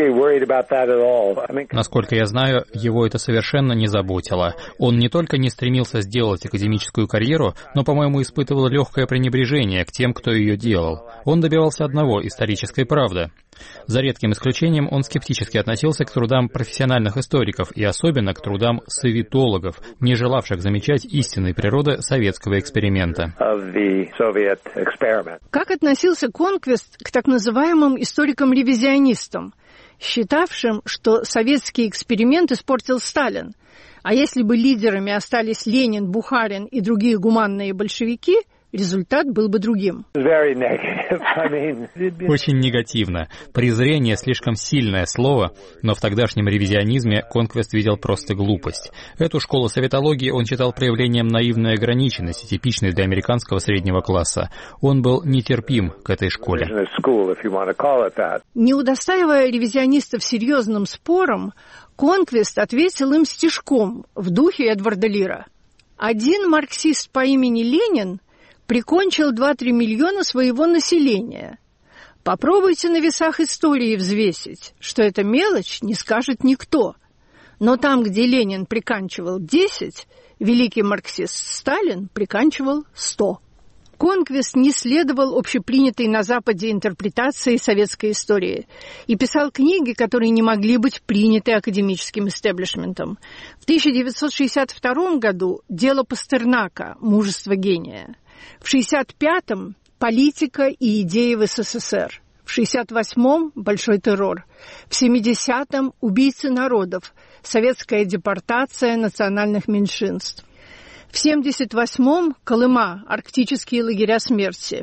Насколько я знаю, его это совершенно не заботило. Он не только не стремился сделать академическую карьеру, но, по-моему, испытывал легкое пренебрежение к тем, кто ее делал. Он добивался одного — исторической правды. За редким исключением он скептически относился к трудам профессиональных историков и особенно к трудам советологов, не желавших замечать истинной природы советского эксперимента. Как относился Конквест к так называемым историкам-ревизионистам, считавшим, что советский эксперимент испортил Сталин, а если бы лидерами остались Ленин, Бухарин и другие гуманные большевики, результат был бы другим. Очень негативно. Презрение — слишком сильное слово, но в тогдашнем ревизионизме Конквест видел просто глупость. Эту школу советологии он считал проявлением наивной ограниченности, типичной для американского среднего класса. Он был нетерпим к этой школе. Не удостаивая ревизионистов серьезным спором, Конквест ответил им стишком в духе Эдварда Лира. Один марксист по имени Ленин прикончил два-три миллиона своего населения. Попробуйте на весах истории взвесить, что эта мелочь не скажет никто. Но там, где Ленин приканчивал десять, великий марксист Сталин приканчивал сто. Конквест не следовал общепринятой на Западе интерпретации советской истории и писал книги, которые не могли быть приняты академическим истеблишментом. В тысяча девятьсот шестьдесят втором году «Дело Пастернака. Мужество гения». В шестьдесят пятом «Политика и идеи в СССР». В шестьдесят восьмом «Большой террор». В семидесятом «Убийцы народов. Советская депортация национальных меньшинств». В семьдесят восьмом «Колыма. Арктические лагеря смерти».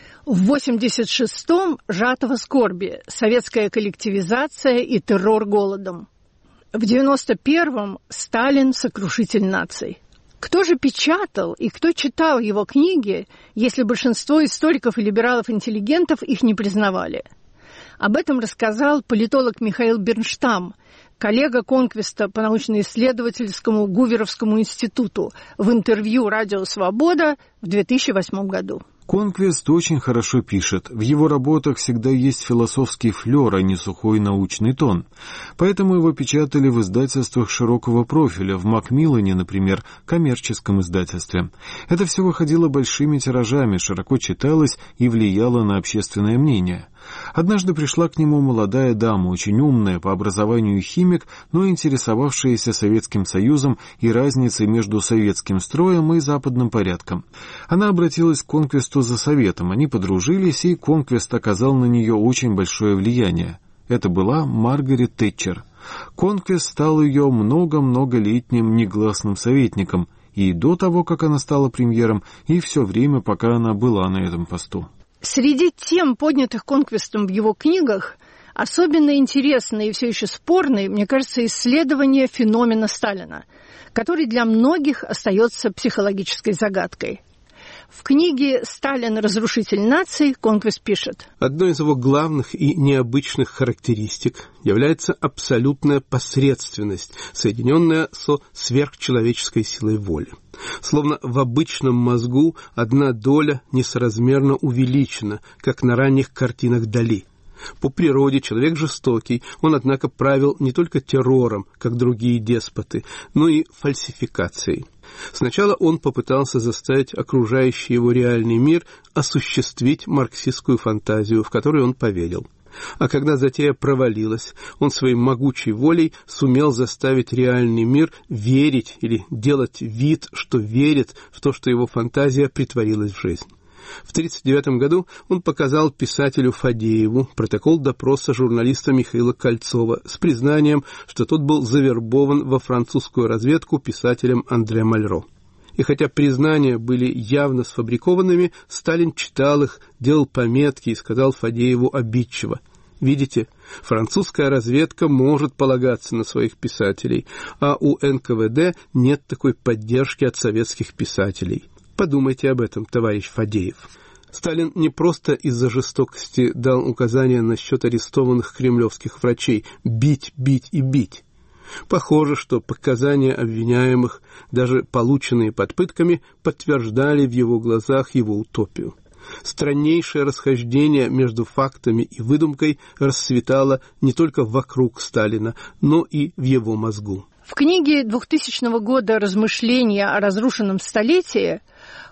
В восемьдесят шестом «Жатва скорби. Советская коллективизация и террор голодом». В девяносто первом «Сталин. Сокрушитель наций». Кто же печатал и кто читал его книги, если большинство историков и либералов-интеллигентов их не признавали? Об этом рассказал политолог Михаил Бернштам, коллега Конквеста по научно-исследовательскому Гуверовскому институту, в интервью «Радио Свобода» в две тысячи восьмом году. Конквест очень хорошо пишет. В его работах всегда есть философский флер, а не сухой научный тон. Поэтому его печатали в издательствах широкого профиля, в Макмиллане, например, коммерческом издательстве. Это все выходило большими тиражами, широко читалось и влияло на общественное мнение. Однажды пришла к нему молодая дама, очень умная, по образованию химик, но интересовавшаяся Советским Союзом и разницей между советским строем и западным порядком. Она обратилась к Конквесту за советом, они подружились, и Конквест оказал на нее очень большое влияние. Это была Маргарет Тэтчер. Конквест стал ее много-многолетним негласным советником и до того, как она стала премьером, и все время, пока она была на этом посту. Среди тем, поднятых Конквестом в его книгах, особенно интересные и все еще спорные, мне кажется, исследование феномена Сталина, который для многих остается психологической загадкой. В книге «Сталин. Разрушитель наций» Конквест пишет: одной из его главных и необычных характеристик является абсолютная посредственность, соединенная со сверхчеловеческой силой воли. Словно в обычном мозгу одна доля несоразмерно увеличена, как на ранних картинах Дали. По природе человек жестокий, он, однако, правил не только террором, как другие деспоты, но и фальсификацией. Сначала он попытался заставить окружающий его реальный мир осуществить марксистскую фантазию, в которую он поверил. А когда затея провалилась, он своей могучей волей сумел заставить реальный мир верить или делать вид, что верит в то, что его фантазия претворилась в жизнь. В тысяча девятьсот тридцать девятом году он показал писателю Фадееву протокол допроса журналиста Михаила Кольцова с признанием, что тот был завербован во французскую разведку писателем Андре Мальро. И хотя признания были явно сфабрикованными, Сталин читал их, делал пометки и сказал Фадееву обидчиво: «Видите, французская разведка может полагаться на своих писателей, а у эн ка вэ дэ нет такой поддержки от советских писателей. Подумайте об этом, товарищ Фадеев». Сталин не просто из-за жестокости дал указания насчет арестованных кремлевских врачей бить, бить и бить. Похоже, что показания обвиняемых, даже полученные под пытками, подтверждали в его глазах его утопию. Страннейшее расхождение между фактами и выдумкой расцветало не только вокруг Сталина, но и в его мозгу. В книге двухтысячного года «Размышления о разрушенном столетии»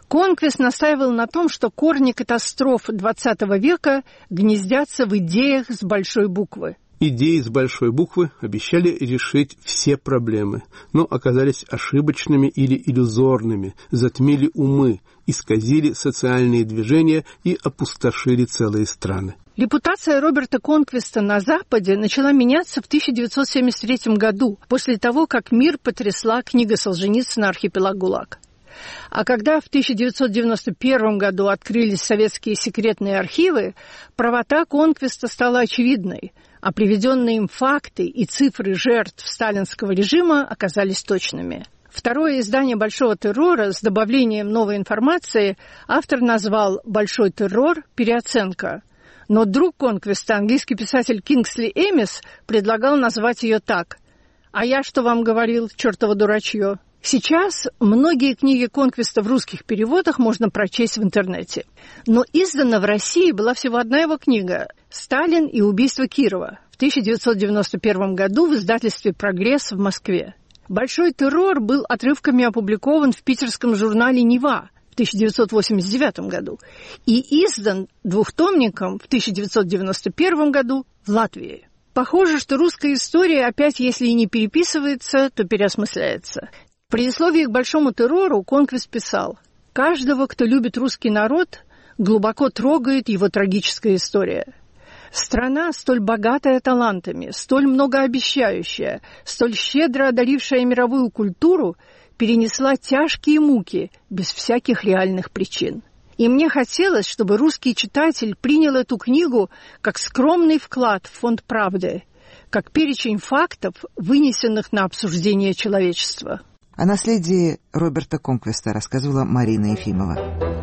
Конквист настаивал на том, что корни катастроф двадцатого века гнездятся в идеях с большой буквы. Идеи с большой буквы обещали решить все проблемы, но оказались ошибочными или иллюзорными, затмили умы, исказили социальные движения и опустошили целые страны. Репутация Роберта Конквиста на Западе начала меняться в тысяча девятьсот семьдесят третьем году, после того, как мир потрясла книга Солженицына «Архипелаг ГУЛАГ». А когда в тысяча девятьсот девяносто первом году открылись советские секретные архивы, правота Конквиста стала очевидной, а приведенные им факты и цифры жертв сталинского режима оказались точными. Второе издание «Большого террора» с добавлением новой информации автор назвал «Большой террор. Переоценка». Но друг Конквиста, английский писатель Кингсли Эмис, предлагал назвать ее так: «А я что вам говорил, чертово дурачье?» Сейчас многие книги Конквиста в русских переводах можно прочесть в интернете. Но издана в России была всего одна его книга «Сталин и убийство Кирова» в тысяча девятьсот девяносто первом году в издательстве «Прогресс» в Москве. «Большой террор» был отрывками опубликован в питерском журнале «Нева» в тысяча девятьсот восемьдесят девятом году и издан двухтомником в тысяча девятьсот девяносто первом году в Латвии. Похоже, что русская история опять, если и не переписывается, то переосмысляется. В предисловии к «Большому террору» Конквист писал: «Каждого, кто любит русский народ, глубоко трогает его трагическая история. Страна, столь богатая талантами, столь многообещающая, столь щедро одарившая мировую культуру, перенесла тяжкие муки без всяких реальных причин. И мне хотелось, чтобы русский читатель принял эту книгу как скромный вклад в фонд правды, как перечень фактов, вынесенных на обсуждение человечества». О наследии Роберта Конквиста рассказывала Марина Ефимова.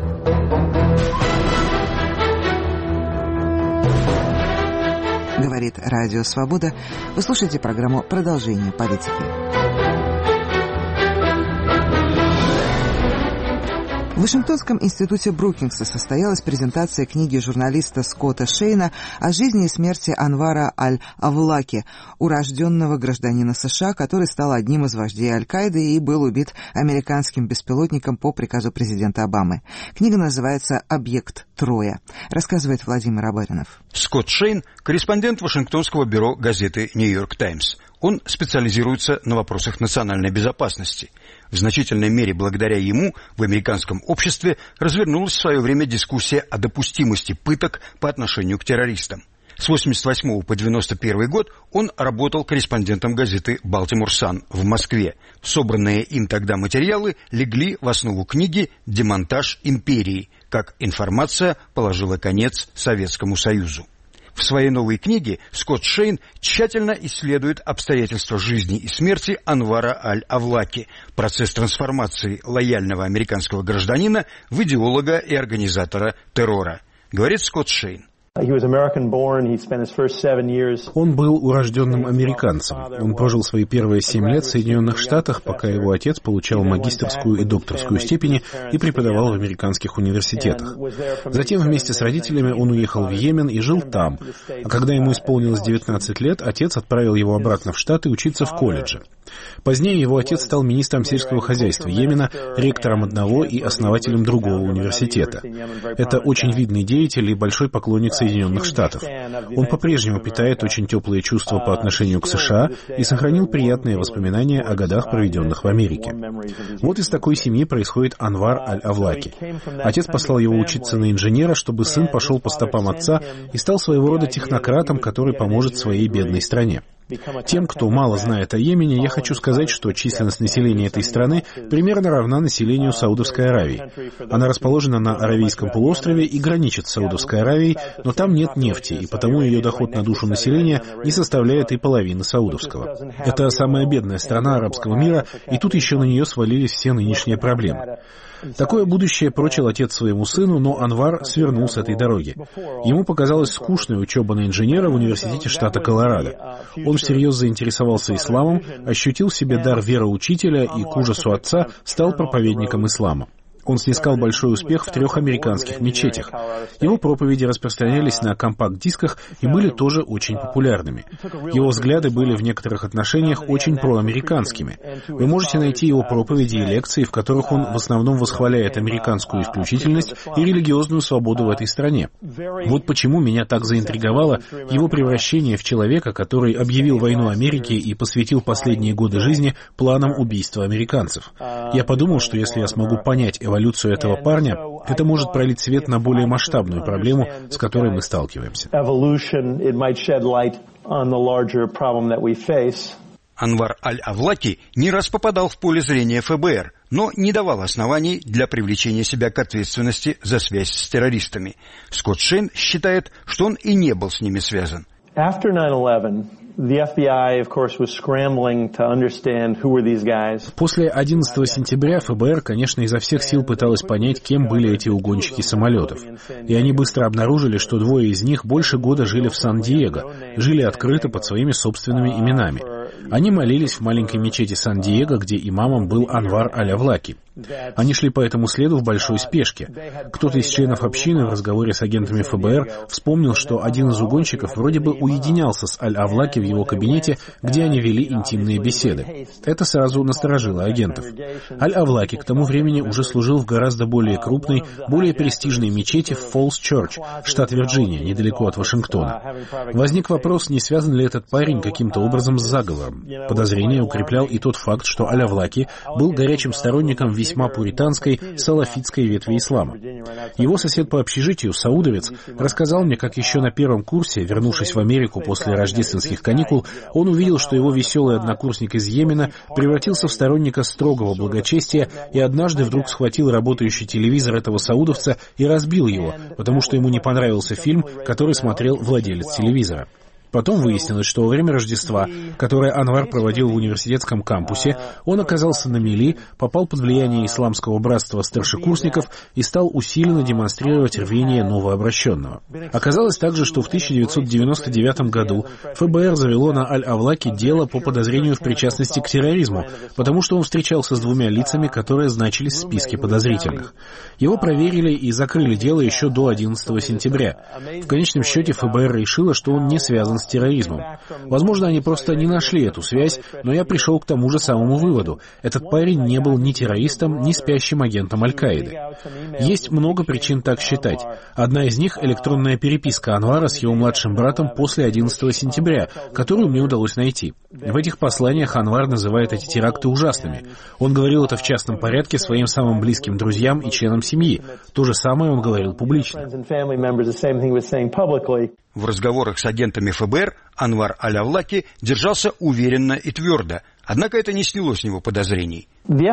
Говорит Радио Свобода. Вы слушаете программу «Продолжение политики». В Вашингтонском институте Брукингса состоялась презентация книги журналиста Скотта Шейна о жизни и смерти Анвара Аль-Авлаки, урожденного гражданина США, который стал одним из вождей Аль-Каиды и был убит американским беспилотником по приказу президента Обамы. Книга называется «Объект Троя». Рассказывает Владимир Абаринов. Скотт Шейн – корреспондент Вашингтонского бюро газеты «Нью-Йорк Таймс». Он специализируется на вопросах национальной безопасности. В значительной мере благодаря ему в американском обществе развернулась в свое время дискуссия о допустимости пыток по отношению к террористам. С восемьдесят восьмого по девяносто первый год он работал корреспондентом газеты «Балтимор Сан» в Москве. Собранные им тогда материалы легли в основу книги «Демонтаж империи. Как информация положила конец Советскому Союзу». В своей новой книге Скотт Шейн тщательно исследует обстоятельства жизни и смерти Анвара Аль-Авлаки, процесс трансформации лояльного американского гражданина в идеолога и организатора террора. Говорит Скотт Шейн. Он был урожденным американцем. Он прожил свои первые семь лет в Соединенных Штатах, пока его отец получал магистерскую и докторскую степени и преподавал в американских университетах. Затем вместе с родителями он уехал в Йемен и жил там. А когда ему исполнилось девятнадцать лет, отец отправил его обратно в Штаты учиться в колледже. Позднее его отец стал министром сельского хозяйства Йемена, ректором одного и основателем другого университета. Это очень видный деятель и большой поклонник Соединенных Штатов. Он по-прежнему питает очень теплые чувства по отношению к США и сохранил приятные воспоминания о годах, проведенных в Америке. Вот из такой семьи происходит Анвар Аль-Авлаки. Отец послал его учиться на инженера, чтобы сын пошел по стопам отца и стал своего рода технократом, который поможет своей бедной стране. Тем, кто мало знает о Йемене, я хочу сказать, что численность населения этой страны примерно равна населению Саудовской Аравии. Она расположена на Аравийском полуострове и граничит с Саудовской Аравией, но там нет нефти, и потому ее доход на душу населения не составляет и половины саудовского. Это самая бедная страна арабского мира, и тут еще на нее свалились все нынешние проблемы. Такое будущее прочил отец своему сыну, но Анвар свернул с этой дороги. Ему показалась скучная учеба на инженера в университете штата Колорадо. Он всерьез заинтересовался исламом, ощутил в себе дар вероучителя и, к ужасу отца, стал проповедником ислама. Он снискал большой успех в трех американских мечетях. Его проповеди распространялись на компакт-дисках и были тоже очень популярными. Его взгляды были в некоторых отношениях очень проамериканскими. Вы можете найти его проповеди и лекции, в которых он в основном восхваляет американскую исключительность и религиозную свободу в этой стране. Вот почему меня так заинтриговало его превращение в человека, который объявил войну Америке и посвятил последние годы жизни планам убийства американцев. Я подумал, что если я смогу понять эволюцию этого парня, это может пролить свет на более масштабную проблему, с которой мы сталкиваемся. Анвар Аль-Авлаки не раз попадал в поле зрения эф бэ эр, но не давал оснований для привлечения себя к ответственности за связь с террористами. Скотт Шейн считает, что он и не был с ними связан. После одиннадцатого сентября эф бэ эр, конечно, изо всех сил пыталась понять, кем были эти угонщики самолетов. И они быстро обнаружили, что двое из них больше года жили в Сан-Диего, жили открыто под своими собственными именами. Они молились в маленькой мечети Сан-Диего, где имамом был Анвар Аль-Авлаки. Они шли по этому следу в большой спешке. Кто-то из членов общины в разговоре с агентами эф бэ эр вспомнил, что один из угонщиков вроде бы уединялся с Аль-Авлаки в его кабинете, где они вели интимные беседы. Это сразу насторожило агентов. Аль-Авлаки к тому времени уже служил в гораздо более крупной, более престижной мечети в Фоллс-Чёрч, штат Вирджиния, недалеко от Вашингтона. Возник вопрос, не связан ли этот парень каким-то образом с заговором. Подозрение укреплял и тот факт, что Аль-Авлаки был горячим сторонником весьма пуританской, салафитской ветви ислама. Его сосед по общежитию, саудовец, рассказал мне, как еще на первом курсе, вернувшись в Америку после рождественских каникул, он увидел, что его веселый однокурсник из Йемена превратился в сторонника строгого благочестия и однажды вдруг схватил работающий телевизор этого саудовца и разбил его, потому что ему не понравился фильм, который смотрел владелец телевизора. Потом выяснилось, что во время Рождества, которое Анвар проводил в университетском кампусе, он оказался на мели, попал под влияние исламского братства старшекурсников и стал усиленно демонстрировать рвение новообращенного. Оказалось также, что в тысяча девятьсот девяносто девятом году эф бэ эр завело на Аль-Авлаки дело по подозрению в причастности к терроризму, потому что он встречался с двумя лицами, которые значились в списке подозрительных. Его проверили и закрыли дело еще до одиннадцатого сентября. В конечном счете эф бэ эр решила, что он не связан с терроризмом. Возможно, они просто не нашли эту связь, но я пришел к тому же самому выводу. Этот парень не был ни террористом, ни спящим агентом Аль-Каиды. Есть много причин так считать. Одна из них — электронная переписка Анвара с его младшим братом после одиннадцатого сентября, которую мне удалось найти. В этих посланиях Анвар называет эти теракты ужасными. Он говорил это в частном порядке своим самым близким друзьям и членам семьи. То же самое он говорил публично. В разговорах с агентами эф бэ эр Анвар Аль-Авлаки держался уверенно и твердо, однако это не сняло с него подозрений.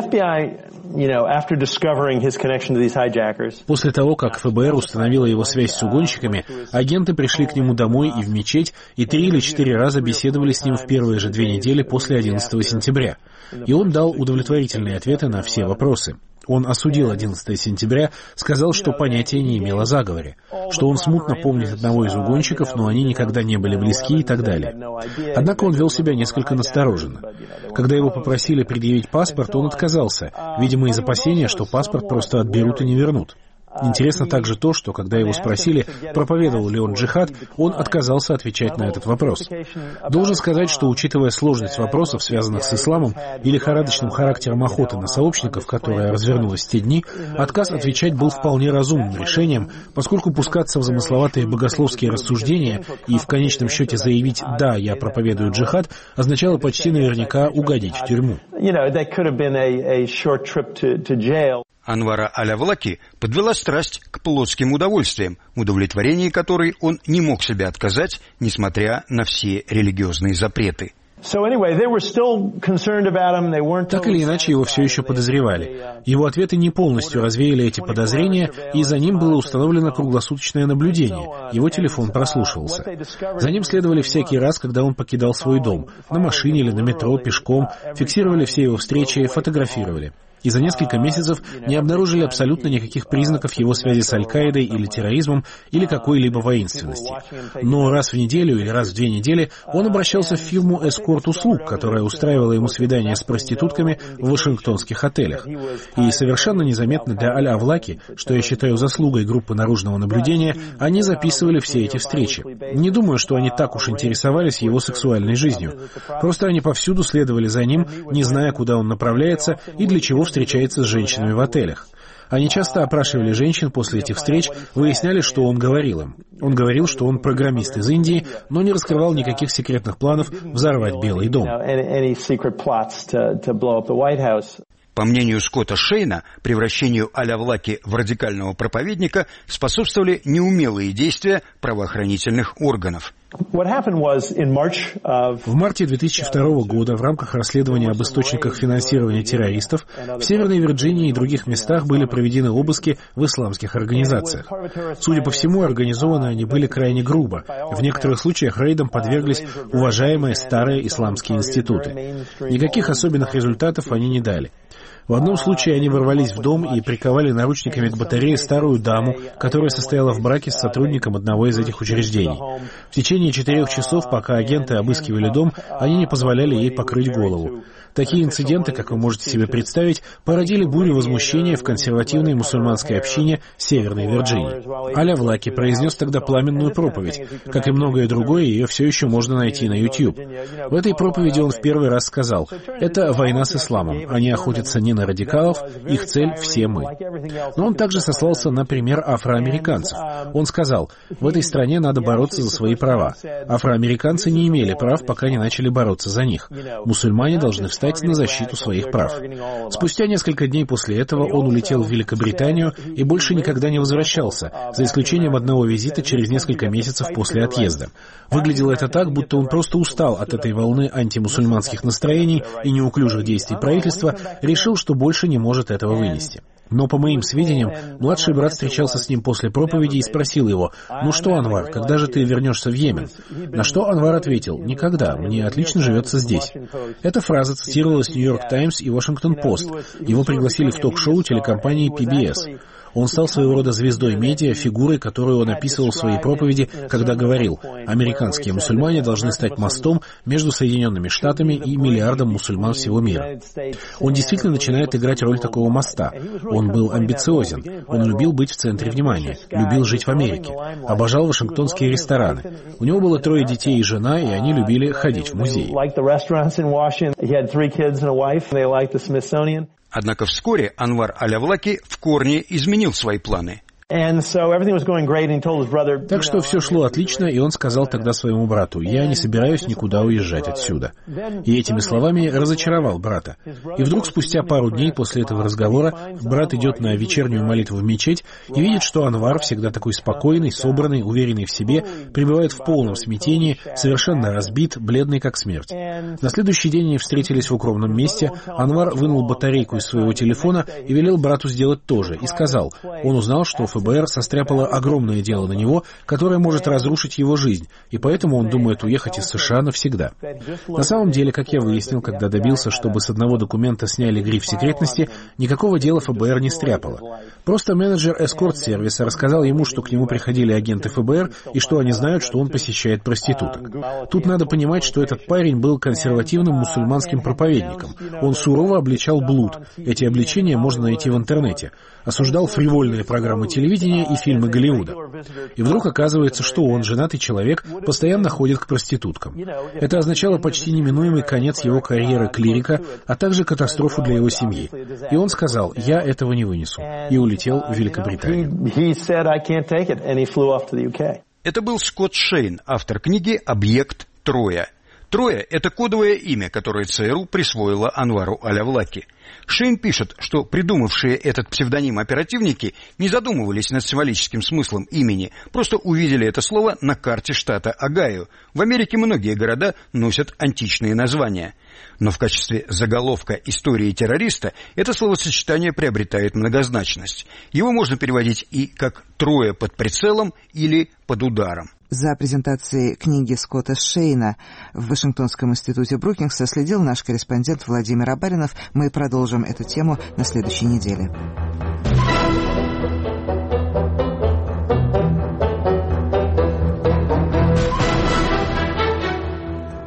После того, как эф бэ эр установила его связь с угонщиками, агенты пришли к нему домой и в мечеть и три или четыре раза беседовали с ним в первые же две недели после одиннадцатого сентября. И он дал удовлетворительные ответы на все вопросы. Он осудил одиннадцатого сентября, сказал, что понятия не имел о заговоре, что он смутно помнит одного из угонщиков, но они никогда не были близки и так далее. Однако он вел себя несколько настороженно. Когда его попросили предъявить паспорт, он отказался, видимо, из опасения, что паспорт просто отберут и не вернут. Интересно также то, что, когда его спросили, проповедовал ли он джихад, он отказался отвечать на этот вопрос. Должен сказать, что, учитывая сложность вопросов, связанных с исламом, и лихорадочным характером охоты на сообщников, которая развернулась в те дни, отказ отвечать был вполне разумным решением, поскольку пускаться в замысловатые богословские рассуждения и в конечном счете заявить «да, я проповедую джихад» означало почти наверняка угодить в тюрьму. Анвара Аль-Авлаки подвела страсть к плотским удовольствиям, удовлетворении которой он не мог себе отказать, несмотря на все религиозные запреты. Так или иначе, его все еще подозревали. Его ответы не полностью развеяли эти подозрения, и за ним было установлено круглосуточное наблюдение. Его телефон прослушивался. За ним следовали всякий раз, когда он покидал свой дом. На машине или на метро, пешком. Фиксировали все его встречи, фотографировали. И за несколько месяцев не обнаружили абсолютно никаких признаков его связи с Аль-Каидой или терроризмом, или какой-либо воинственности. Но раз в неделю или раз в две недели он обращался в фирму Esquire эскорт-услуг, которая устраивала ему свидания с проститутками в вашингтонских отелях. И совершенно незаметно для Аль-Авлаки, что я считаю заслугой группы наружного наблюдения, они записывали все эти встречи. Не думаю, что они так уж интересовались его сексуальной жизнью. Просто они повсюду следовали за ним, не зная, куда он направляется и для чего встречается с женщинами в отелях. Они часто опрашивали женщин после этих встреч, выясняли, что он говорил им. Он говорил, что он программист из Индии, но не раскрывал никаких секретных планов взорвать Белый дом. По мнению Скотта Шейна, превращению Аль-Авлаки в радикального проповедника способствовали неумелые действия правоохранительных органов. В марте две тысячи второго года в рамках расследования об источниках финансирования террористов в Северной Вирджинии и других местах были проведены обыски в исламских организациях. Судя по всему, организованы они были крайне грубо. В некоторых случаях рейдам подверглись уважаемые старые исламские институты. Никаких особенных результатов они не дали. В одном случае они ворвались в дом и приковали наручниками к батарее старую даму, которая состояла в браке с сотрудником одного из этих учреждений. В течение четырех часов, пока агенты обыскивали дом, они не позволяли ей покрыть голову. Такие инциденты, как вы можете себе представить, породили бурю возмущения в консервативной мусульманской общине Северной Вирджинии. Аль-Авлаки произнес тогда пламенную проповедь. Как и многое другое, ее все еще можно найти на YouTube. В этой проповеди он в первый раз сказал: «Это война с исламом. Они охотятся не на радикалов, их цель — все мы». Но он также сослался на пример афроамериканцев. Он сказал: «В этой стране надо бороться за свои права. Афроамериканцы не имели прав, пока не начали бороться за них. Мусульмане должны встать на защиту своих прав». Спустя несколько дней после этого он улетел в Великобританию и больше никогда не возвращался, за исключением одного визита через несколько месяцев после отъезда. Выглядело это так, будто он просто устал от этой волны антимусульманских настроений и неуклюжих действий правительства, решил, что больше не может этого вынести. Но, по моим сведениям, младший брат встречался с ним после проповеди и спросил его: «Ну что, Анвар, когда же ты вернешься в Йемен?» На что Анвар ответил: «Никогда, мне отлично живется здесь». Эта фраза цитировалась в «Нью-Йорк Таймс» и «Вашингтон Пост». Его пригласили в ток-шоу телекомпании пи би эс. Он стал своего рода звездой медиа, фигурой, которую он описывал в своей проповеди, когда говорил: «Американские мусульмане должны стать мостом между Соединенными Штатами и миллиардом мусульман всего мира». Он действительно начинает играть роль такого моста. Он был амбициозен, он любил быть в центре внимания, любил жить в Америке, обожал вашингтонские рестораны. У него было трое детей и жена, и они любили ходить в музей. Однако вскоре Анвар Аль-Авлаки в корне изменил свои планы. Так что все шло отлично, и он сказал тогда своему брату: «Я не собираюсь никуда уезжать отсюда». И этими словами разочаровал брата. И вдруг спустя пару дней после этого разговора брат идет на вечернюю молитву в мечеть и видит, что Анвар, всегда такой спокойный, собранный, уверенный в себе, пребывает в полном смятении, совершенно разбит, бледный как смерть. На следующий день они встретились в укромном месте. Анвар вынул батарейку из своего телефона и велел брату сделать то же, и сказал: он узнал, что эф бэ эр состряпало огромное дело на него, которое может разрушить его жизнь, и поэтому он думает уехать из США навсегда. На самом деле, как я выяснил, когда добился, чтобы с одного документа сняли гриф секретности, никакого дела эф бэ эр не стряпало. Просто менеджер эскорт-сервиса рассказал ему, что к нему приходили агенты эф бэ эр, и что они знают, что он посещает проституток. Тут надо понимать, что этот парень был консервативным мусульманским проповедником. Он сурово обличал блуд. Эти обличения можно найти в интернете. Осуждал фривольные программы телевидения и фильмы Голливуда. И вдруг оказывается, что он, женатый человек, постоянно ходит к проституткам. Это означало почти неминуемый конец его карьеры клирика, а также катастрофу для его семьи. И он сказал: «Я этого не вынесу», и улетел в Великобританию. Это был Скотт Шейн, автор книги «Объект Троя». Троя – это кодовое имя, которое ЦРУ присвоило Анвару Аль-Авлаки. Шейн пишет, что придумавшие этот псевдоним оперативники не задумывались над символическим смыслом имени, просто увидели это слово на карте штата Огайо. В Америке многие города носят античные названия. Но в качестве заголовка истории террориста это словосочетание приобретает многозначность. Его можно переводить и как «трое под прицелом» или «под ударом». За презентацией книги Скотта Шейна в Вашингтонском институте Брукингса следил наш корреспондент Владимир Абаринов. Мы продолжим эту тему на следующей неделе.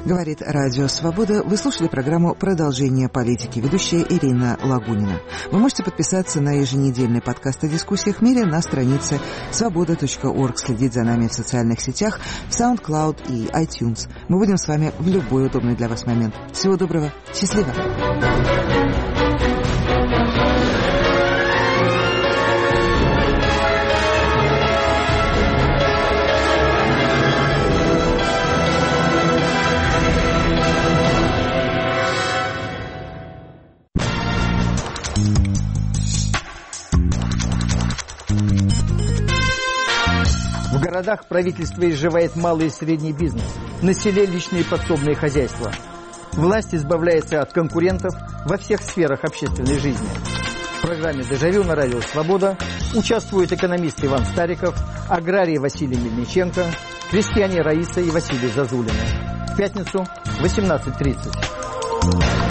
Говорит Радио Свобода. Вы слушали программу «Продолжение политики». Ведущая Ирина Лагунина. Вы можете подписаться на еженедельный подкаст о дискуссиях в мире на странице свобода точка орг, следить за нами в социальных сетях, в SoundCloud и iTunes. Мы будем с вами в любой удобный для вас момент. Всего доброго. Счастливо. В городах правительство изживает малый и средний бизнес, на селе личные подсобные хозяйства. Власть избавляется от конкурентов во всех сферах общественной жизни. В программе «Дежавю» на Радио Свобода участвуют экономист Иван Стариков, аграрий Василий Мельниченко, крестьяне Раиса и Василий Зазулины. В пятницу в восемнадцать тридцать.